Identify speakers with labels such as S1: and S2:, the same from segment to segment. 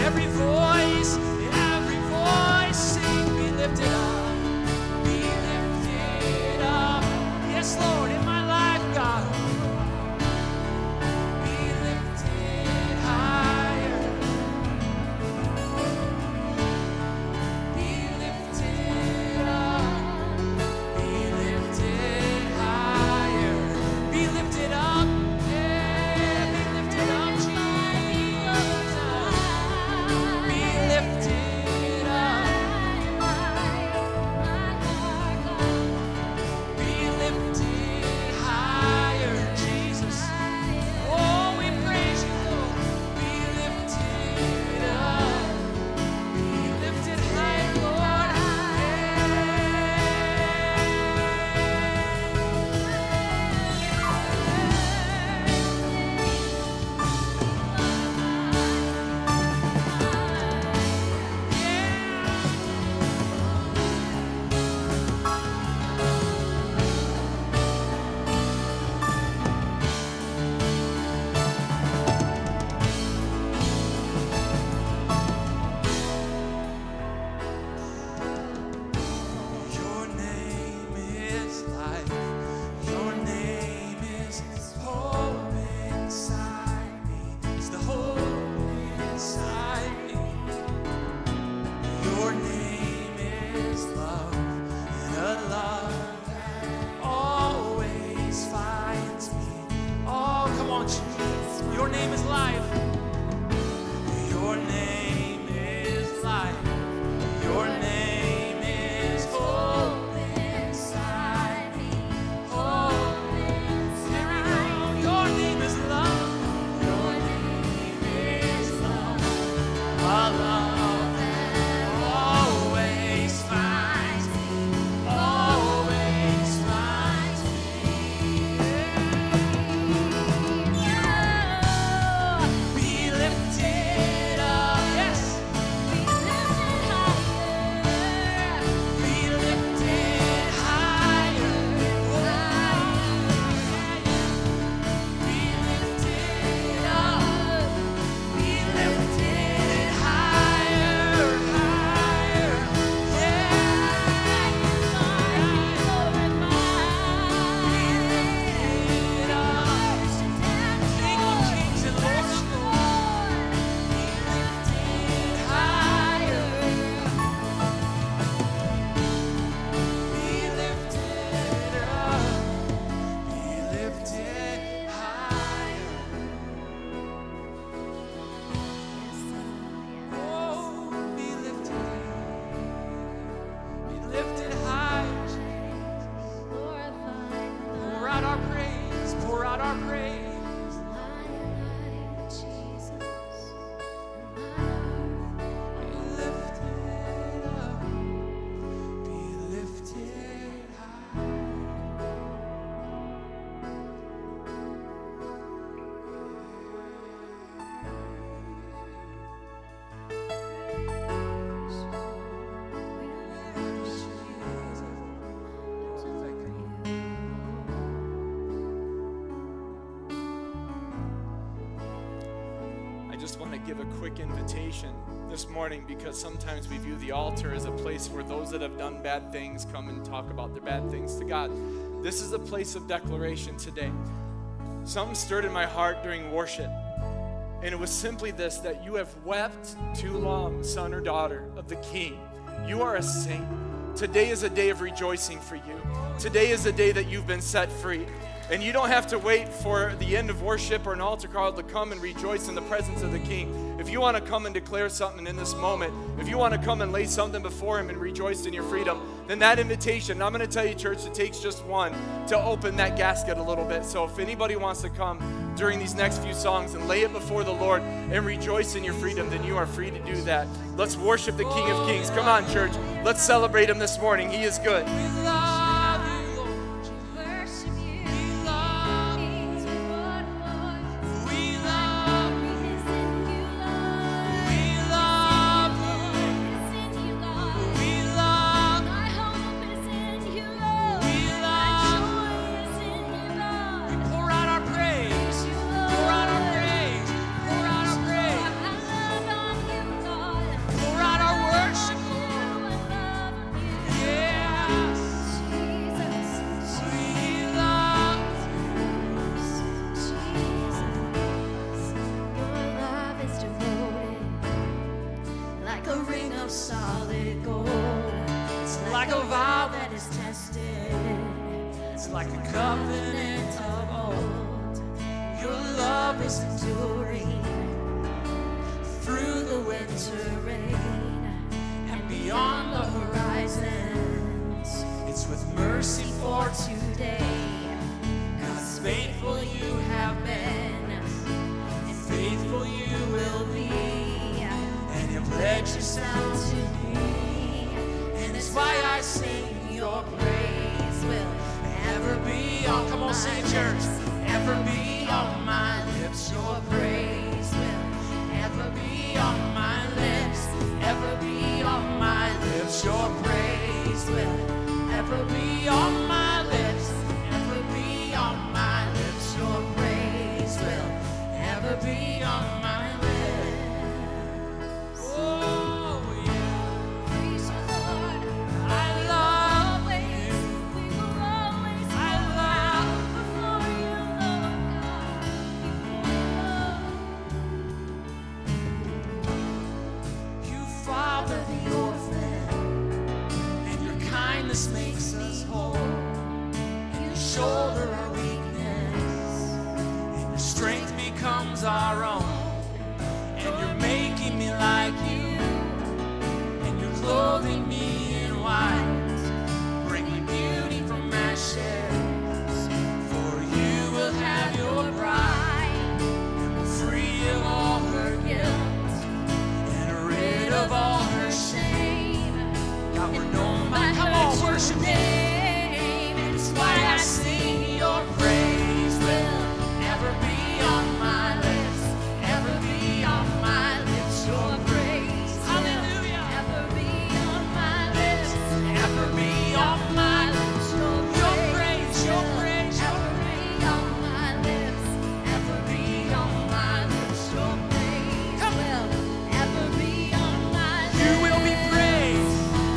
S1: Give a quick invitation this morning, because sometimes we view the altar as a place where those that have done bad things come and talk about their bad things to God. This is a place of declaration today. Something stirred in my heart during worship, and it was simply this: that you have wept too long, son or daughter of the King. You are a saint. Today is a day of rejoicing for you. Today is a day that you've been set free. And you don't have to wait for the end of worship or an altar call to come and rejoice in the presence of the King. If you want to come and declare something in this moment, if you want to come and lay something before Him and rejoice in your freedom, then that invitation, and I'm going to tell you, church, it takes just one to open that gasket a little bit. So if anybody wants to come during these next few songs and lay it before the Lord and rejoice in your freedom, then you are free to do that. Let's worship the King of Kings. Come on, church. Let's celebrate Him this morning. He is good.
S2: of solid gold. It's like a vow that is tested. It's like a covenant of old. Your love is enduring through the winter rain and beyond the horizons. It's with mercy for today. God's faithful you have been, and faithful you will be, and you pledge yourself to me, and it's why I sing your praise will ever be on, come on sing it church, ever be on my lips. Your praise will ever be on my lips, ever be on my lips. Your praise will ever be on my lips, ever be on my lips. Your praise will ever be on my lips. Oh yeah, praise the Lord. I love you. We will always bow before you, Lord God. You father the orphan, and your kindness makes us whole. You shoulder our weakness, and your strength becomes our own. And you're making me like you, and you're clothing me in white, bringing beauty from ashes. For you will have your bride, and will free of all her guilt, and rid of all her shame. God, we're known by come on, worship name. And it's why I sing your praise will ever be on my lips, ever be on my lips. Your praise hallelujah ever be on my lips, ever be on my lips. Your praise, your praise, ever be on my lips, ever be on my lips. Your praise will ever be on my lips. You will be praised.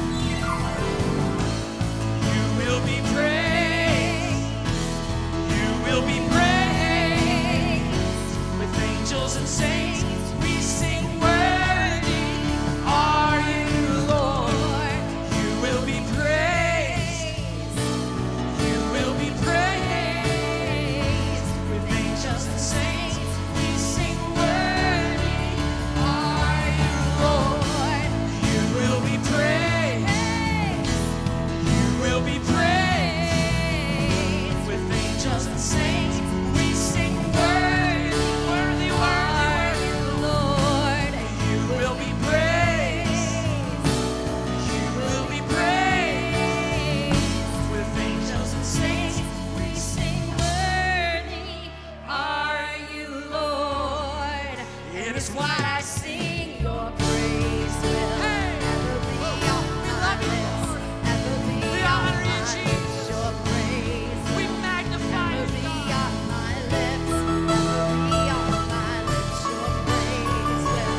S2: You will be praised. You will be praised. With angels and saints, we sing worthy are you, Lord. You will be praised. You will be praised. With angels and saints, we sing worthy are you, Lord. You will be praised. You will be praised. With angels and saints, we sing worthy, worthy, worthy, Lord. You will be praised. You will be praised. With angels and saints, we sing worthy are you, Lord. It is why I sing your praise will ever be on my lips, ever be on my lips. Your praise we magnify ever be on my lips, ever be on my lips. Your praise will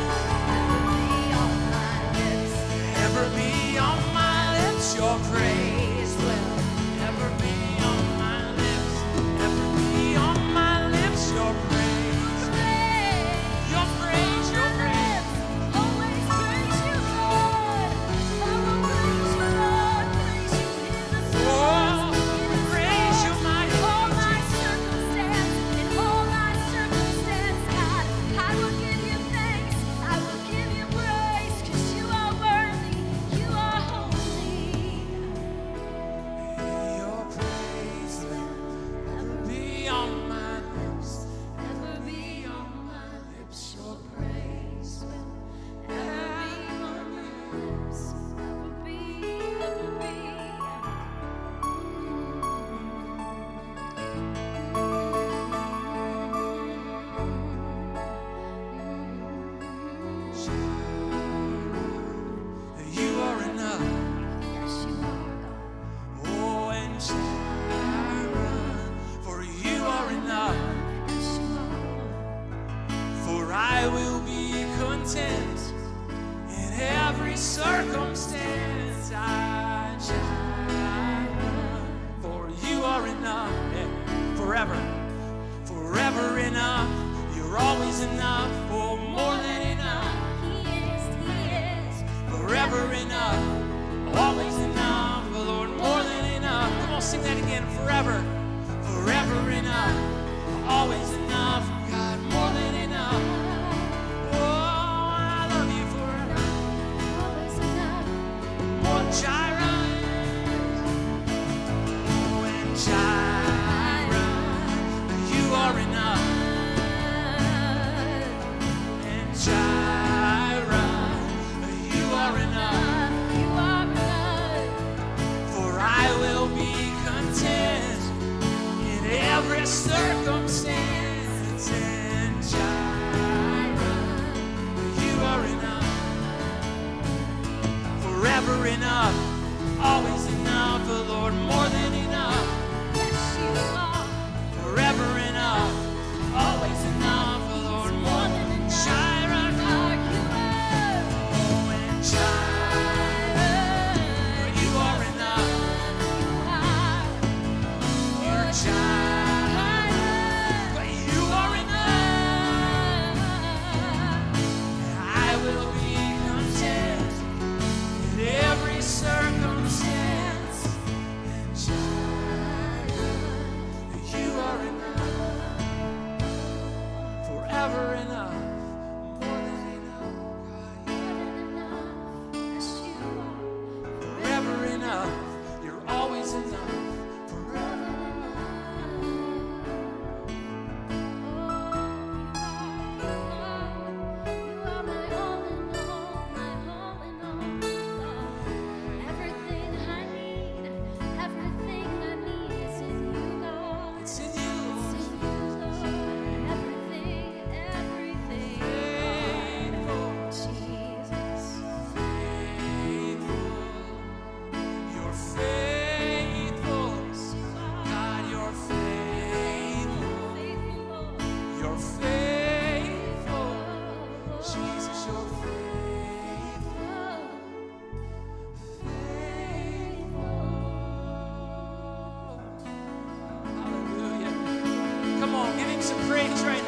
S2: ever be on my lips, ever be on my lips. Your praise will ever be on my lips, ever be on my lips. Your praise, your praise, your praise. Always praise you, Lord. I will praise you, Lord. Praise you in the storm, praise you, my all my circumstance, in all my circumstance, God. I will give you thanks. I will give you praise, 'cause you are worthy. You are holy. Your praise will ever be on my lips, ever be on my lips. Your praise will ever be on my lips, ever be, ever be. You are enough. Yes, you are, God. Oh, and Jireh, for you are enough. Yes, you are. For I will be content in every circumstance. Jireh, for you are enough. Yeah. Forever, forever enough. You're always enough, for more than enough. He is, he is. Forever always enough, oh Lord, more than enough.
S3: Yes, you are.
S2: Forever enough, always enough, oh Lord, more than enough. Jireh,
S3: Are you
S2: oh, and Jireh, you are enough.
S3: are?
S2: You're Jireh, but you are enough. I will be content in every circumstance. And Jireh, you are enough. Forever enough, more than enough.
S3: Yes, you are.
S2: Forever enough, you're always enough. Forever. It's in you, Lord. You're faithful. God, you're faithful. You're faithful. Jesus, you're faithful. Hallelujah. Come on, give him some praise right